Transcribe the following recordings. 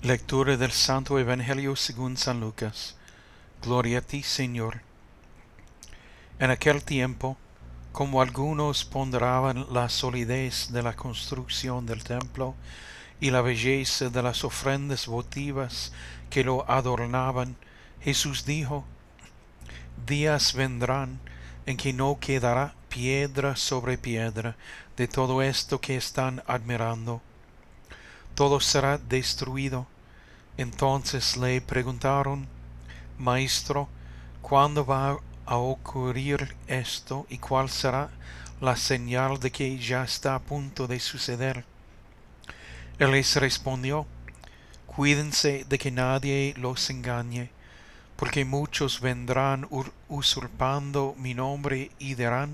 Lectura del Santo Evangelio según San Lucas. Gloria a ti, Señor. En aquel tiempo, como algunos ponderaban la solidez de la construcción del templo y la belleza de las ofrendas votivas que lo adornaban, Jesús dijo: Días vendrán en que no quedará piedra sobre piedra de todo esto que están admirando. Todo será destruido. Entonces le preguntaron: Maestro, ¿cuándo va a ocurrir esto y cuál será la señal de que ya está a punto de suceder? Él les respondió: Cuídense de que nadie los engañe, porque muchos vendrán usurpando mi nombre y dirán: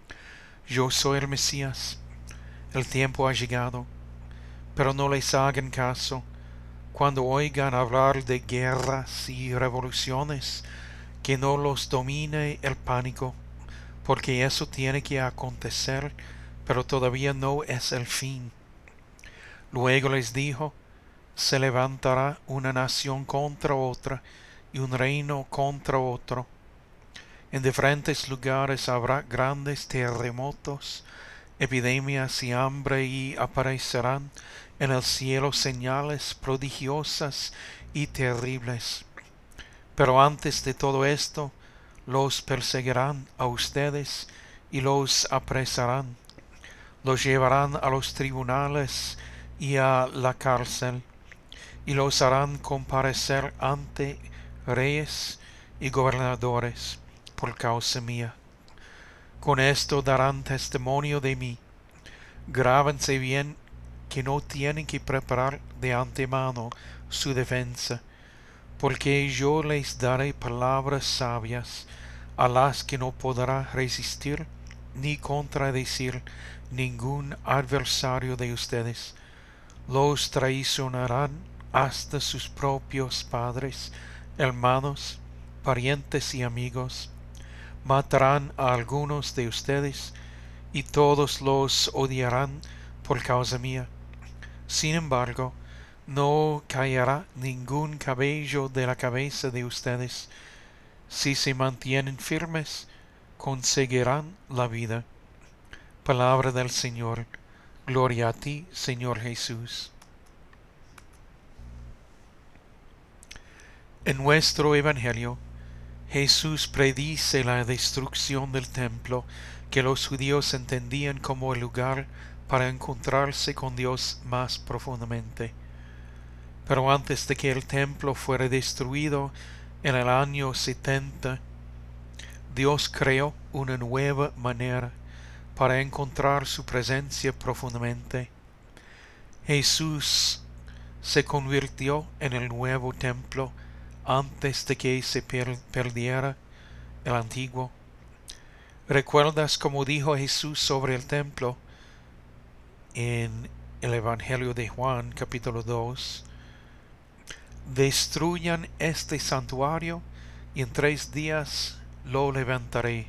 Yo soy el Mesías, el tiempo ha llegado. Pero no les hagan caso. Cuando oigan hablar de guerras y revoluciones, que no los domine el pánico, porque eso tiene que acontecer, pero todavía no es el fin. Luego les dijo: Se levantará una nación contra otra y un reino contra otro. En diferentes lugares habrá grandes terremotos, epidemias y hambre, y aparecerán en el cielo señales prodigiosas y terribles. Pero antes de todo esto, los perseguirán a ustedes y los apresarán. Los llevarán a los tribunales y a la cárcel, y los harán comparecer ante reyes y gobernadores por causa mía. Con esto darán testimonio de mí. Grábense bien que no tienen que preparar de antemano su defensa, porque yo les daré palabras sabias, a las que no podrá resistir ni contradecir ningún adversario de ustedes. Los traicionarán hasta sus propios padres, hermanos, parientes y amigos. Matarán a algunos de ustedes, y todos los odiarán por causa mía. Sin embargo, no caerá ningún cabello de la cabeza de ustedes. Si se mantienen firmes, conseguirán la vida. Palabra del Señor. Gloria a ti, Señor Jesús. En nuestro Evangelio, Jesús predice la destrucción del templo, que los judíos entendían como el lugar para encontrarse con Dios más profundamente. Pero antes de que el templo fuera destruido en el año 70, Dios creó una nueva manera para encontrar su presencia profundamente. Jesús se convirtió en el nuevo templo antes de que se perdiera el antiguo. ¿Recuerdas cómo dijo Jesús sobre el templo en el Evangelio de Juan, capítulo 2? Destruyan este santuario y en 3 días lo levantaré.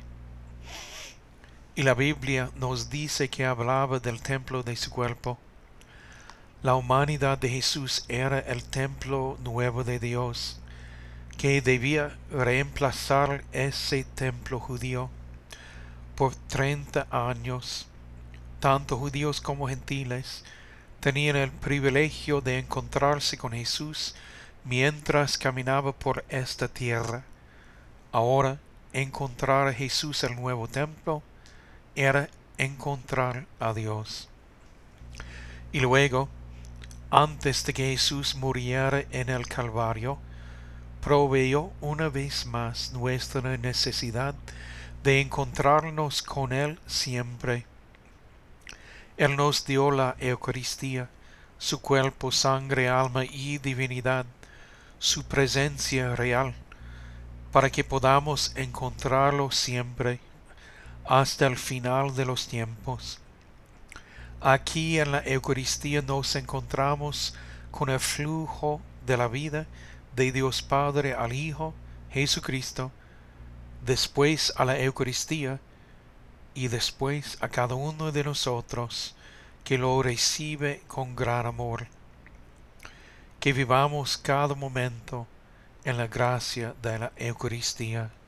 Y la Biblia nos dice que hablaba del templo de su cuerpo. La humanidad de Jesús era el templo nuevo de Dios, que debía reemplazar ese templo judío. Por 30 años, tanto judíos como gentiles tenían el privilegio de encontrarse con Jesús mientras caminaba por esta tierra. Ahora, encontrar a Jesús el nuevo templo era encontrar a Dios. Y luego, antes de que Jesús muriera en el Calvario, proveyó una vez más nuestra necesidad de encontrarnos con Él siempre. Él nos dio la Eucaristía, su cuerpo, sangre, alma y divinidad, su presencia real, para que podamos encontrarlo siempre, hasta el final de los tiempos. Aquí en la Eucaristía nos encontramos con el flujo de la vida de Dios Padre al Hijo, Jesucristo, después a la Eucaristía y después a cada uno de nosotros que lo recibe con gran amor. que vivamos cada momento en la gracia de la Eucaristía.